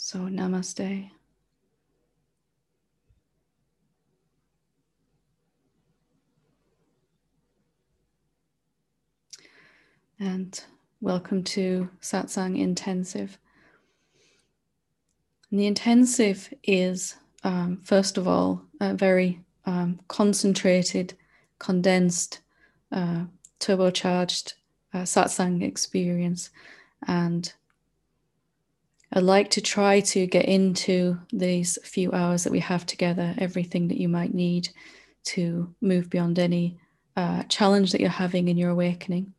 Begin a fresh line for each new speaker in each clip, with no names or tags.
So, namaste. And welcome to Satsang Intensive. And the intensive is, first of all, a very concentrated, condensed, turbocharged satsang experience. And I'd like to try to get into these few hours that we have together, everything that you might need to move beyond any challenge that you're having in your awakening.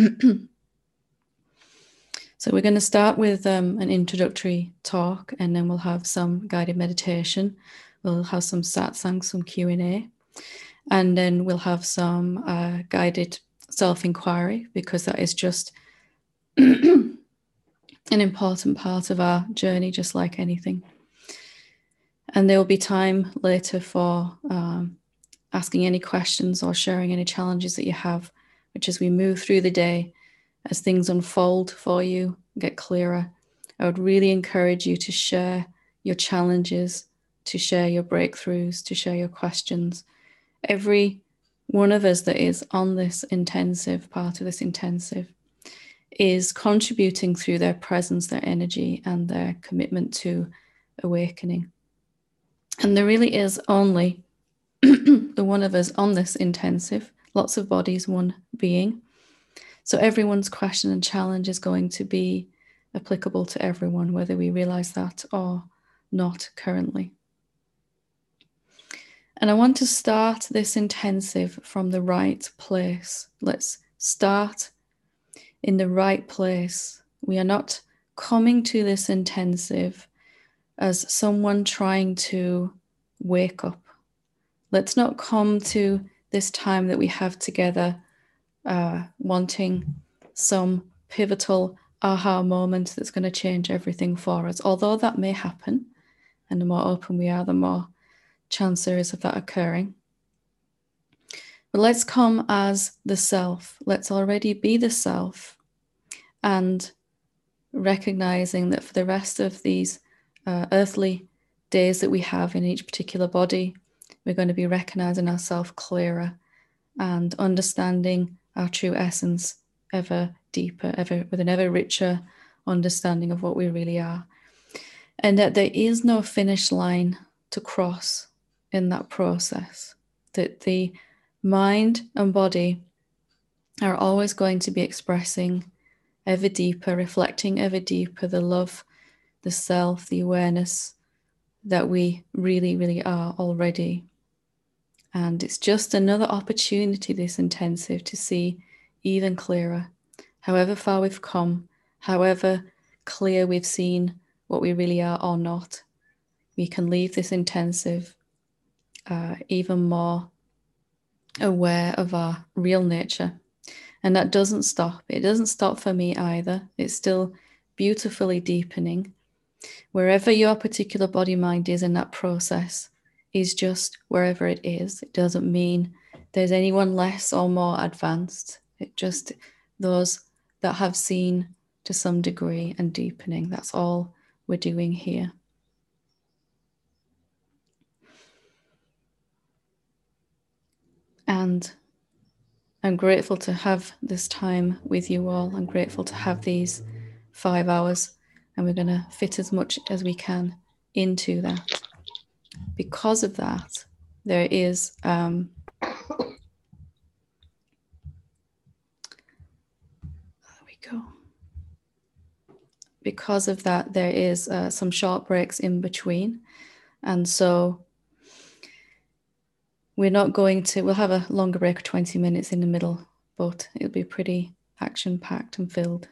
So we're going to start with an introductory talk, and then we'll have some guided meditation. We'll have some satsang, some Q&A, and then we'll have some guided self-inquiry, because that is just an important part of our journey, just like anything. And there will be time later for asking any questions or sharing any challenges that you have, which as we move through the day, as things unfold for you, get clearer, I would really encourage you to share your challenges, to share your breakthroughs, to share your questions. Every one of us that is on this intensive, part of this intensive, is contributing through their presence, their energy, and their commitment to awakening. And there really is only the one of us on this intensive, lots of bodies, one being. So everyone's question and challenge is going to be applicable to everyone, whether we realize that or not currently. And I want to start this intensive from the right place. Let's start in the right place. We are not coming to this intensive as someone trying to wake up. Let's not come to this time that we have together wanting some pivotal aha moment that's going to change everything for us, although that may happen, and the more open we are, the more chance there is of that occurring. But let's come as the self. Let's already be the self, and recognizing that for the rest of these earthly days that we have in each particular body, we're going to be recognizing ourselves clearer and understanding our true essence ever deeper, ever with an ever richer understanding of what we really are. And that there is no finish line to cross in that process, that the mind and body are always going to be expressing ever deeper, reflecting ever deeper the love, the self, the awareness that we really, really are already. And it's just another opportunity, this intensive, to see even clearer, however far we've come, however clear we've seen what we really are or not. We can leave this intensive even more aware of our real nature. And that doesn't stop. It doesn't stop for me either. It's still beautifully deepening. Wherever your particular body mind is in that process is just wherever it is. It doesn't mean there's anyone less or more advanced. It just those that have seen to some degree and deepening. That's all we're doing here. And I'm grateful to have this time with you all. I'm grateful to have these 5 hours, and we're going to fit as much as we can into that. Because of that, there is there we go. Because of that, there is some short breaks in between, and so we're not going to, we'll have a longer break of 20 minutes in the middle, but it'll be pretty action-packed and filled.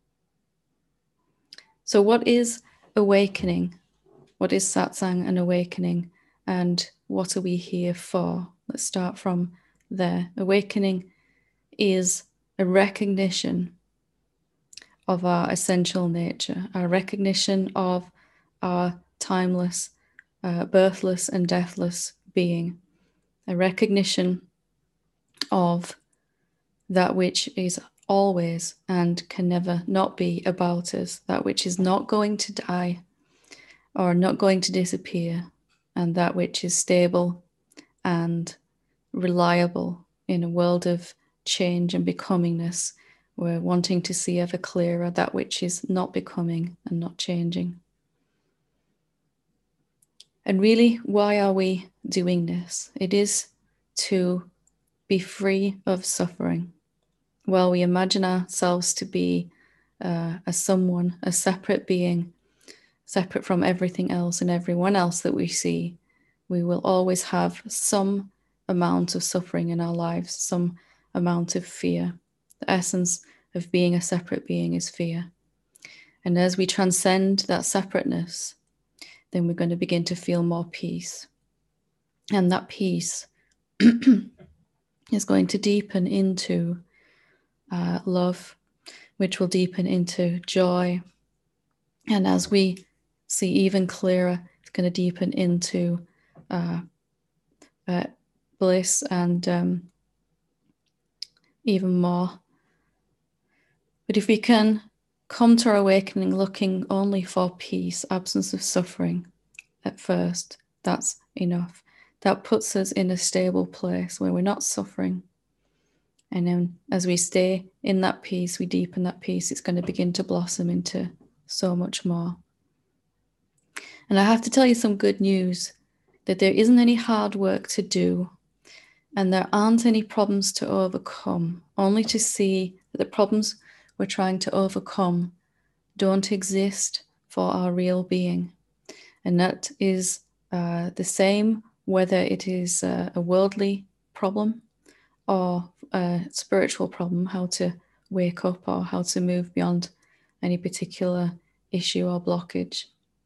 So what is awakening? What is satsang and awakening? And what are we here for? Let's start from there. Awakening is a recognition of our essential nature, our recognition of our timeless, birthless and deathless being, a recognition of that which is always and can never not be about us, that which is not going to die, are not going to disappear, and that which is stable and reliable in a world of change and becomingness, we're wanting to see ever clearer that which is not becoming and not changing. And really, why are we doing this? It is to be free of suffering. While we imagine ourselves to be a someone, a separate being, separate from everything else and everyone else that we see, we will always have some amount of suffering in our lives, some amount of fear. The essence of being a separate being is fear. And as we transcend that separateness, then we're going to begin to feel more peace. And that peace is going to deepen into love, which will deepen into joy. And as we see even clearer, it's going to deepen into bliss and even more. But if we can come to our awakening looking only for peace, absence of suffering at first, that's enough. That puts us in a stable place where we're not suffering. And then as we stay in that peace, we deepen that peace, it's going to begin to blossom into so much more. And I have to tell you some good news, that there isn't any hard work to do, and there aren't any problems to overcome, only to see that the problems we're trying to overcome don't exist for our real being. And that is the same whether it is a worldly problem or a spiritual problem, how to wake up or how to move beyond any particular issue or blockage.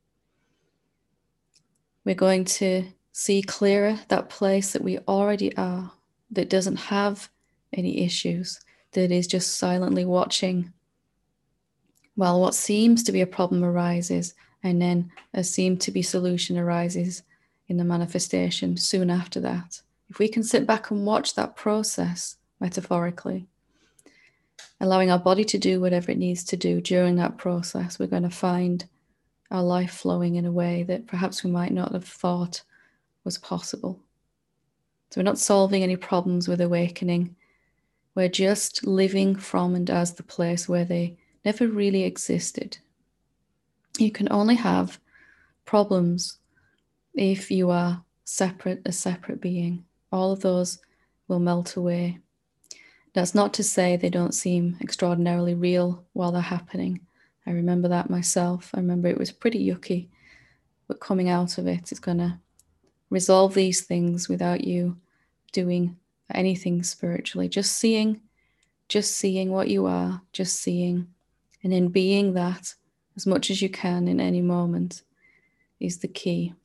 We're going to see clearer that place that we already are, that doesn't have any issues, that is just silently watching while what seems to be a problem arises, and then a seemed to be solution arises in the manifestation soon after that. If we can sit back and watch that process metaphorically, allowing our body to do whatever it needs to do during that process, we're going to find our life flowing in a way that perhaps we might not have thought was possible. So we're not solving any problems with awakening. We're just living from and as the place where they never really existed. You can only have problems if you are separate, a separate being. All of those will melt away. That's not to say they don't seem extraordinarily real while they're happening. I remember that myself. I remember it was pretty yucky, but coming out of it is going to resolve these things without you doing anything spiritually. Just seeing what you are, just seeing, and in being that as much as you can in any moment is the key.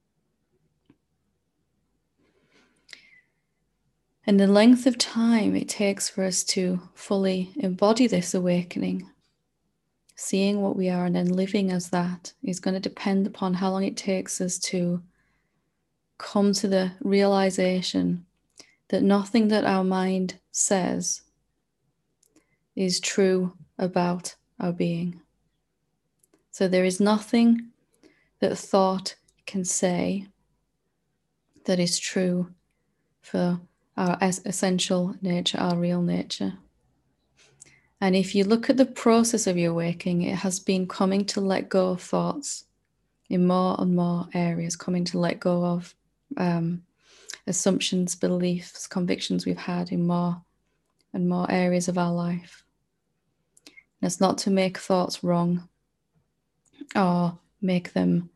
And the length of time it takes for us to fully embody this awakening, seeing what we are and then living as that, is going to depend upon how long it takes us to come to the realization that nothing that our mind says is true about our being. So there is nothing that thought can say that is true for our essential nature, our real nature. And if you look at the process of your waking, it has been coming to let go of thoughts in more and more areas, coming to let go of assumptions, beliefs, convictions we've had in more and more areas of our life. And it's not to make thoughts wrong or make them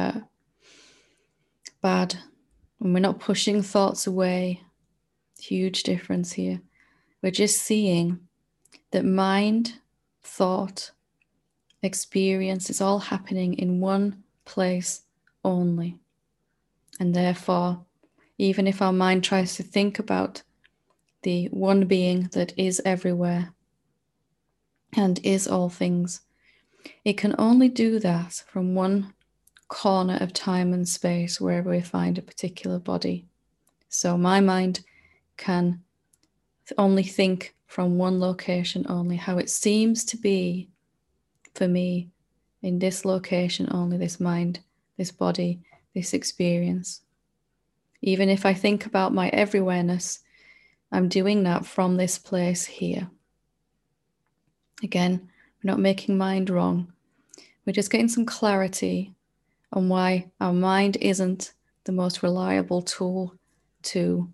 bad. And we're not pushing thoughts away. Huge difference here. We're just seeing that mind, thought, experience is all happening in one place only. And therefore, even if our mind tries to think about the one being that is everywhere and is all things, it can only do that from one corner of time and space wherever we find a particular body. So my mind can only think from one location only, how it seems to be for me in this location only. This mind this body, this experience. Even if I think about my everywhereness, I'm doing that from this place here. Again, we're not making mind wrong. We're just getting some clarity on why our mind isn't the most reliable tool to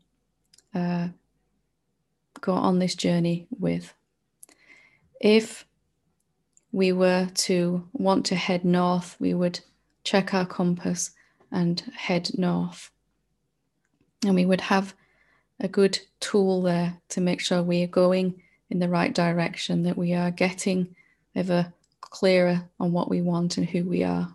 go on this journey with. If we were to want to head north, we would check our compass and head north. And we would have a good tool there to make sure we are going in the right direction, that we are getting ever clearer on what we want and who we are.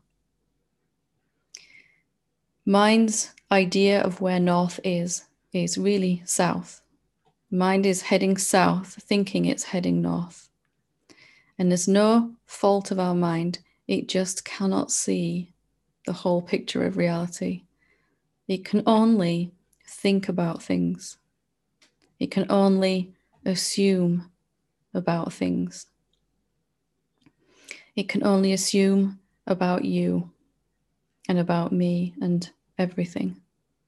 Mind's idea of where north is really south. Mind is heading south, thinking it's heading north. And there's no fault of our mind. It just cannot see the whole picture of reality. It can only think about things. It can only assume about things. It can only assume about you and about me and everything.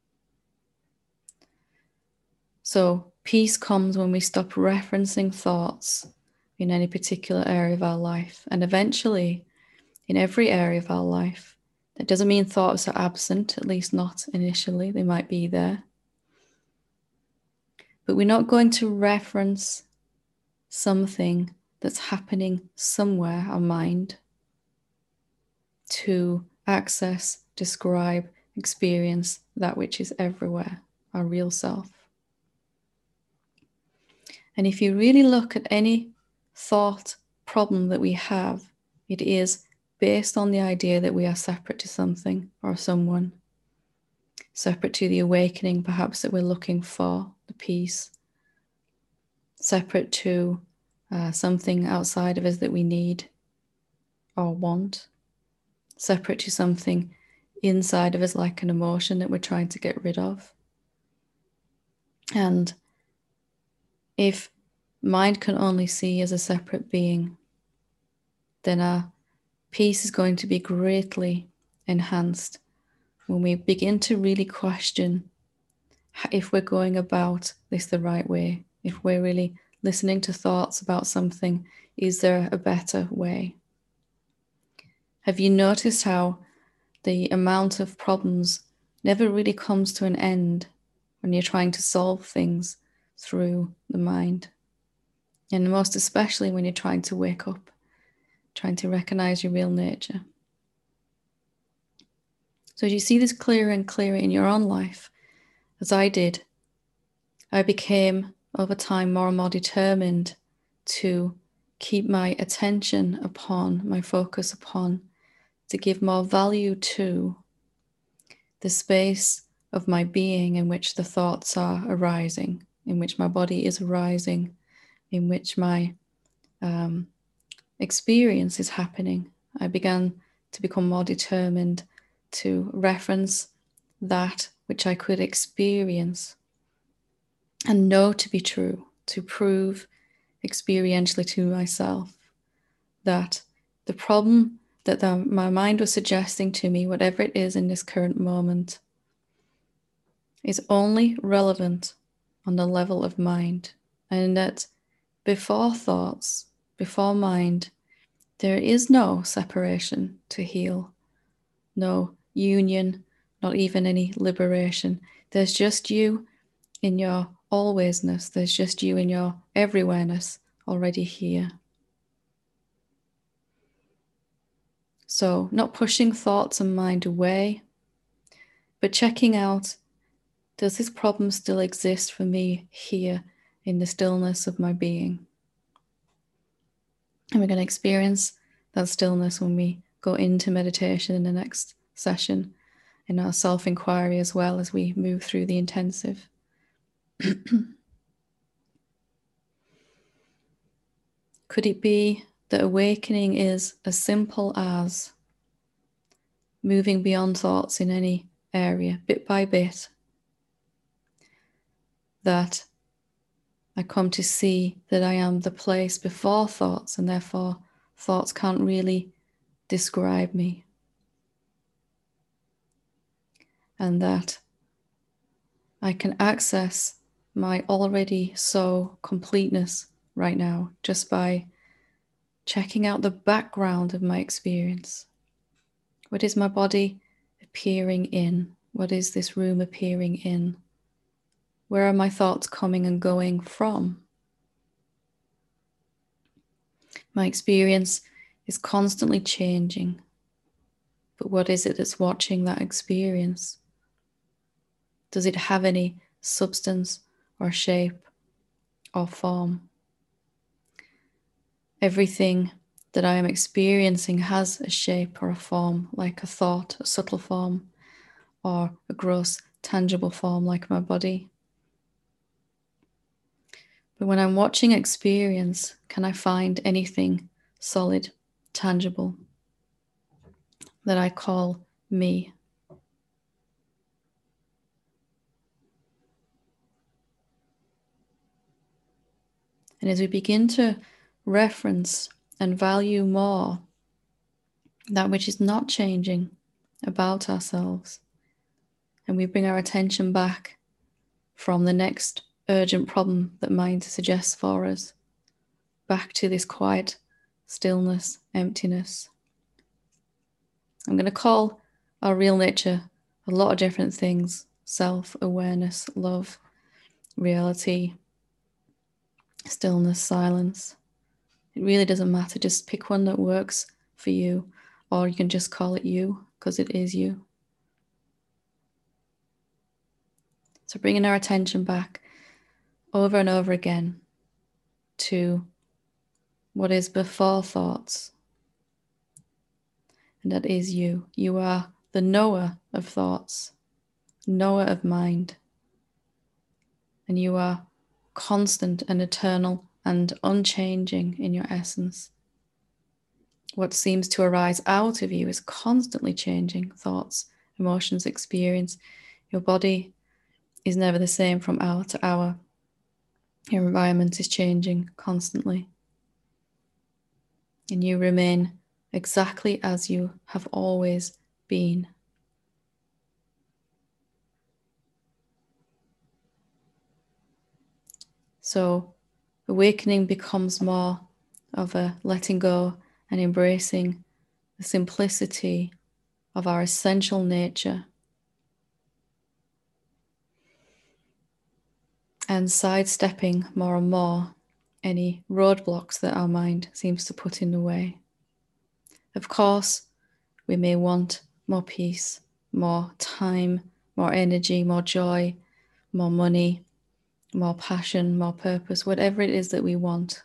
So peace comes when we stop referencing thoughts in any particular area of our life, and eventually in every area of our life. That doesn't mean thoughts are absent, at least not initially. They might be there. But we're not going to reference something that's happening somewhere, our mind, to access, describe, experience that which is everywhere, our real self. And if you really look at any thought problem that we have, it is based on the idea that we are separate to something or someone, separate to the awakening perhaps that we're looking for, the peace, separate to something outside of us that we need or want, separate to something inside of us like an emotion that we're trying to get rid of. And if mind can only see as a separate being, then our peace is going to be greatly enhanced when we begin to really question if we're going about this the right way, if we're really listening to thoughts about something, is there a better way? Have you noticed how the amount of problems never really comes to an end when you're trying to solve things through the mind? And most especially when you're trying to wake up, trying to recognize your real nature. So as you see this clearer and clearer in your own life, as I did, I became over time more and more determined to keep my attention upon, my focus upon, to give more value to the space of my being in which the thoughts are arising, in which my body is arising, in which my experience is happening. I began to become more determined to reference that which I could experience and know to be true, to prove experientially to myself that the problem that my mind was suggesting to me, whatever it is in this current moment, is only relevant on the level of mind, and that before thoughts, before mind, there is no separation to heal, no union, not even any liberation. There's just you in your alwaysness. There's just you in your everywhereness already here. So not pushing thoughts and mind away, but checking out, does this problem still exist for me here in the stillness of my being? And we're going to experience that stillness when we go into meditation in the next session, in our self-inquiry as well as we move through the intensive. Could it be that awakening is as simple as moving beyond thoughts in any area, bit by bit, that I come to see that I am the place before thoughts, and therefore thoughts can't really describe me. and that I can access my already so completeness right now just by checking out the background of my experience. What is my body appearing in? What is this room appearing in? Where are my thoughts coming and going from? My experience is constantly changing, but what is it that's watching that experience? Does it have any substance or shape or form? Everything that I am experiencing has a shape or a form, like a thought, a subtle form, or a gross, tangible form, like my body. But when I'm watching experience, can I find anything solid, tangible, that I call me? And as we begin to reference and value more that which is not changing about ourselves, and we bring our attention back from the next urgent problem that mind suggests for us, back to this quiet stillness, emptiness. I'm going to call our real nature a lot of different things: self-awareness, love, reality, stillness, silence. It really doesn't matter. Just pick one that works for you, or you can just call it you, because it is you. So bringing our attention back over and over again to what is before thoughts, and that is you. You are the knower of thoughts, knower of mind, and you are constant and eternal and unchanging in your essence. What seems to arise out of you is constantly changing: thoughts, emotions, experience. Your body is never the same from hour to hour. Your environment is changing constantly. And you remain exactly as you have always been. So awakening becomes more of a letting go and embracing the simplicity of our essential nature, and sidestepping more and more any roadblocks that our mind seems to put in the way. Of course, we may want more peace, more time, more energy, more joy, more money, more passion, more purpose, whatever it is that we want.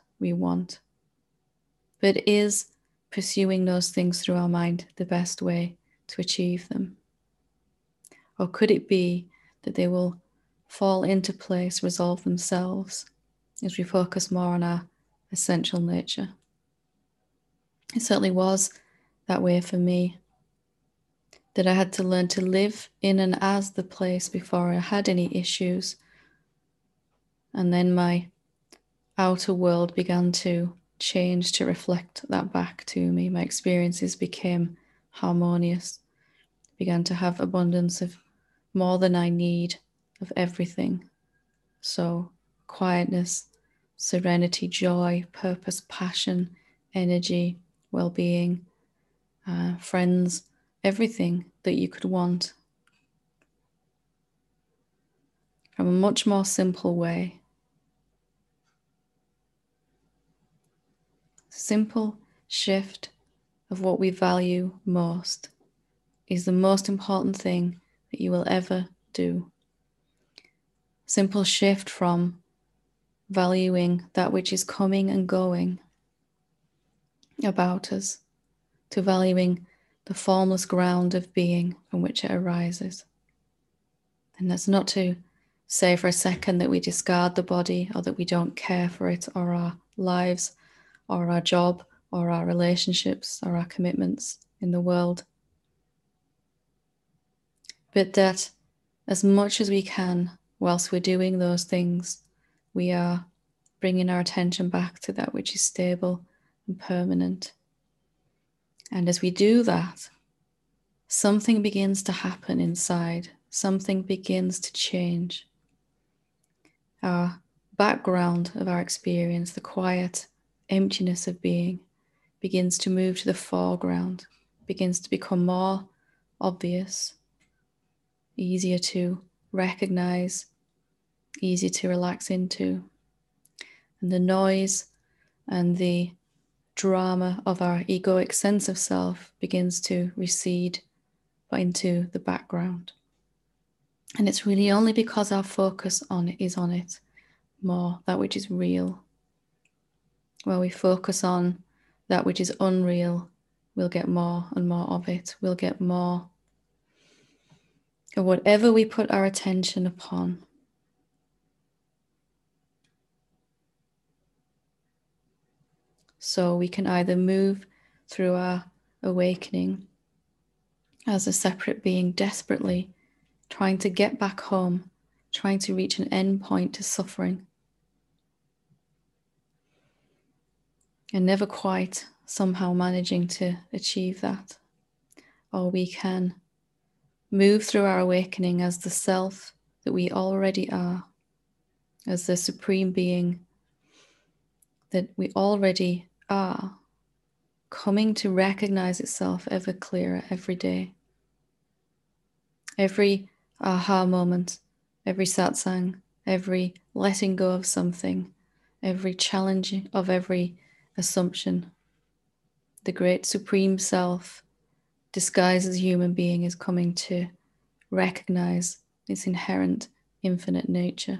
But is pursuing those things through our mind the best way to achieve them? Or could it be that they will fall into place, resolve themselves as we focus more on our essential nature? It certainly was that way for me, that I had to learn to live in and as the place before I had any issues. And then my outer world began to change to reflect that back to me. My experiences became harmonious, began to have abundance of more than I need of everything. So quietness, serenity, joy, purpose, passion, energy, well-being, friends, everything that you could want, from a much more simple way. Simple shift of what we value most is the most important thing that you will ever do. Simple shift from valuing that which is coming and going about us to valuing the formless ground of being from which it arises. And that's not to say for a second that we discard the body, or that we don't care for it, or our lives, or our job, or our relationships, or our commitments in the world. But that as much as we can, whilst we're doing those things, we are bringing our attention back to that which is stable and permanent. And as we do that, something begins to happen inside. something begins to change. Our background of our experience, the quiet emptiness of being, begins to move to the foreground, begins to become more obvious, easier to recognize, easier to relax into. And the noise and the drama of our egoic sense of self begins to recede into the background. And it's really only because our focus is on it more, that which is real. Where we focus on that which is unreal, we'll get more and more of it. We'll get more of whatever we put our attention upon. So we can either move through our awakening as a separate being, desperately trying to get back home, trying to reach an end point to suffering, and never quite somehow managing to achieve that. Or we can move through our awakening as the self that we already are, as the supreme being that we already are, coming to recognize itself ever clearer every day. Every aha moment, every satsang, every letting go of something, every challenge of every assumption. The great supreme self, disguised as a human being, is coming to recognize its inherent infinite nature.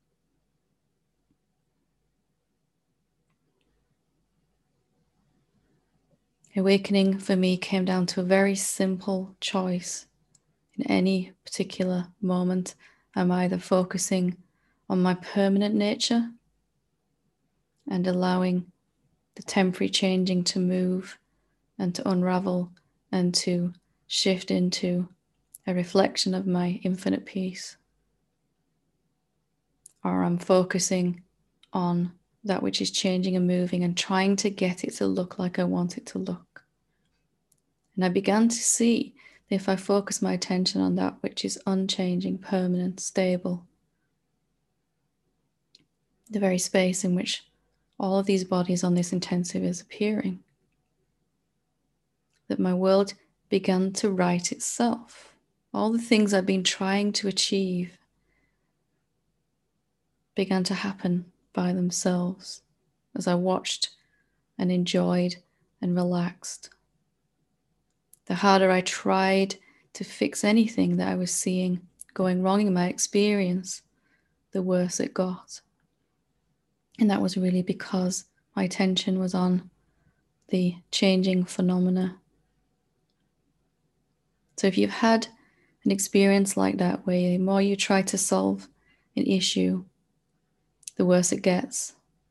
Awakening for me came down to a very simple choice. In any particular moment, I'm either focusing on my permanent nature and allowing the temporary changing to move and to unravel and to shift into a reflection of my infinite peace. Or I'm focusing on that which is changing and moving and trying to get it to look like I want it to look. And I began to see that if I focus my attention on that which is unchanging, permanent, stable, the very space in which all of these bodies on this intensive is appearing, that my world began to right itself. All the things I've been trying to achieve began to happen by themselves as I watched and enjoyed and relaxed. The harder I tried to fix anything that I was seeing going wrong in my experience, the worse it got. And that was really because my attention was on the changing phenomena. So if you've had an experience like that, where the more you try to solve an issue, the worse it gets.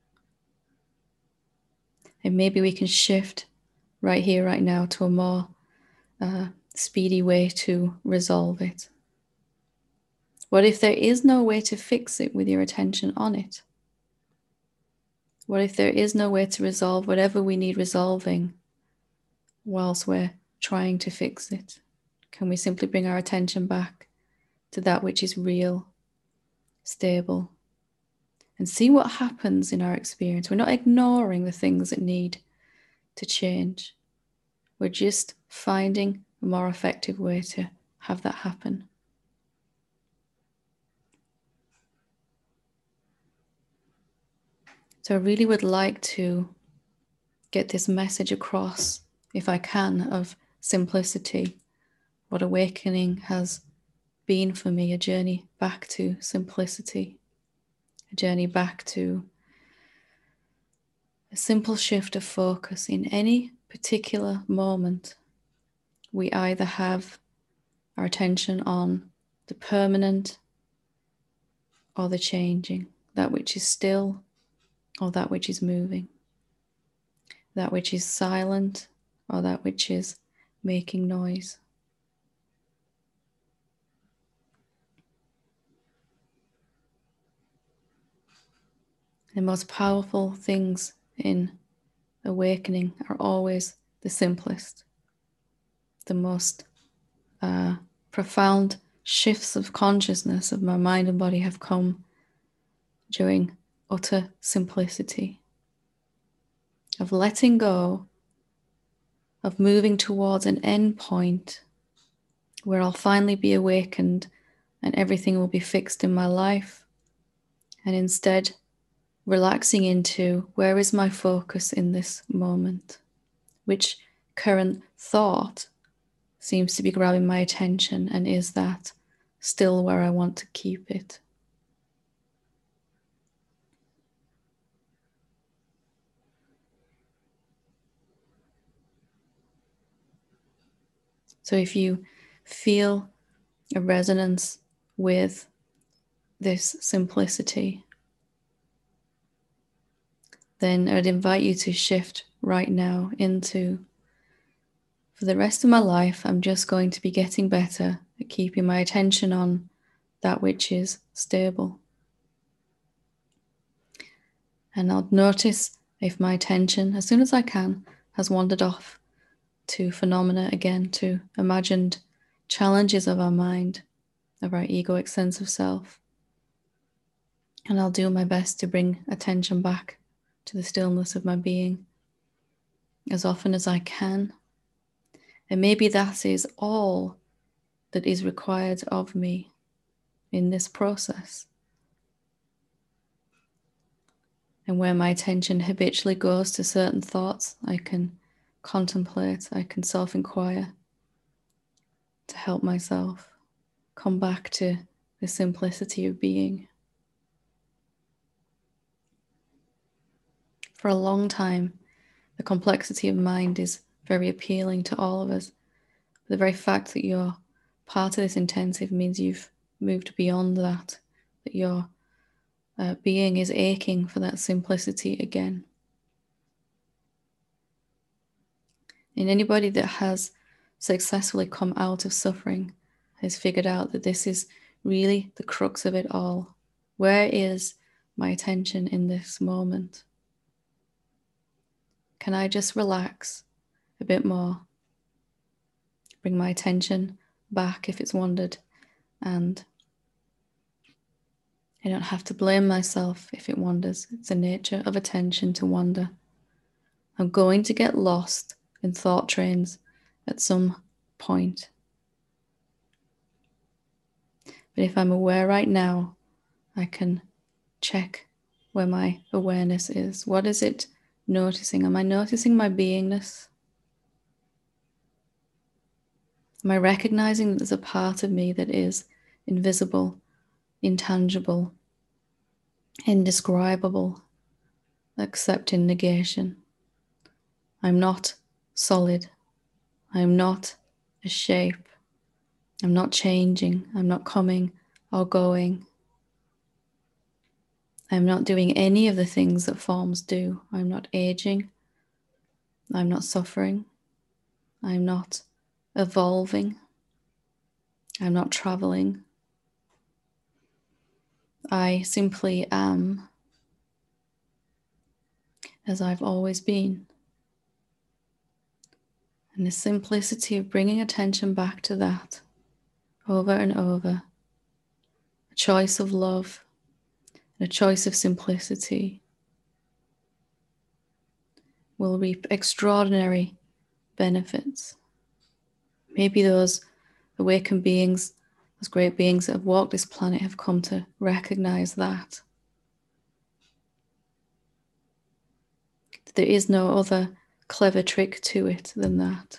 And maybe we can shift right here, right now, to a more speedy way to resolve it. What if there is no way to fix it with your attention on it? What if there is no way to resolve whatever we need resolving whilst we're trying to fix it? Can we simply bring our attention back to that which is real, stable, and see what happens in our experience? We're not ignoring the things that need to change. We're just finding a more effective way to have that happen. So I really would like to get this message across, if I can, of simplicity. What awakening has been for me, a journey back to simplicity, a journey back to a simple shift of focus. In any particular moment, we either have our attention on the permanent or the changing, that which is still or that which is moving, that which is silent or that which is making noise. The most powerful things in awakening are always the simplest, the most profound shifts of consciousness of my mind and body have come during utter simplicity, of letting go, of moving towards an end point where I'll finally be awakened and everything will be fixed in my life, and instead relaxing into where is my focus in this moment, which current thought seems to be grabbing my attention, and is that still where I want to keep it? So if you feel a resonance with this simplicity, then I'd invite you to shift right now into, for the rest of my life, I'm just going to be getting better at keeping my attention on that which is stable. And I'll notice if my attention, as soon as I can, has wandered off to phenomena again, to imagined challenges of our mind, of our egoic sense of self. And I'll do my best to bring attention back to the stillness of my being as often as I can. And maybe that is all that is required of me in this process. And where my attention habitually goes to certain thoughts, I can contemplate, I can self-inquire to help myself come back to the simplicity of being. For a long time, the complexity of mind is very appealing to all of us. The very fact that you're part of this intensive means you've moved beyond that, that your being is aching for that simplicity again. And anybody that has successfully come out of suffering has figured out that this is really the crux of it all. Where is my attention in this moment? Can I just relax a bit more? Bring my attention back if it's wandered, and I don't have to blame myself if it wanders. It's the nature of attention to wander. I'm going to get lost in thought trains at some point. But if I'm aware right now, I can check where my awareness is. What is it noticing? Am I noticing my beingness? Am I recognizing that there's a part of me that is invisible, intangible, indescribable, except in negation? I'm not solid. I'm not a shape. I'm not changing. I'm not coming or going. I'm not doing any of the things that forms do. I'm not aging. I'm not suffering. I'm not evolving. I'm not traveling. I simply am as I've always been. And the simplicity of bringing attention back to that over and over, a choice of love, and a choice of simplicity, will reap extraordinary benefits. Maybe those awakened beings, those great beings that have walked this planet, have come to recognize that there is no other clever trick to it than that.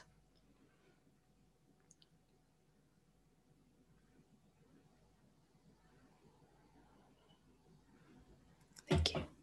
Thank you.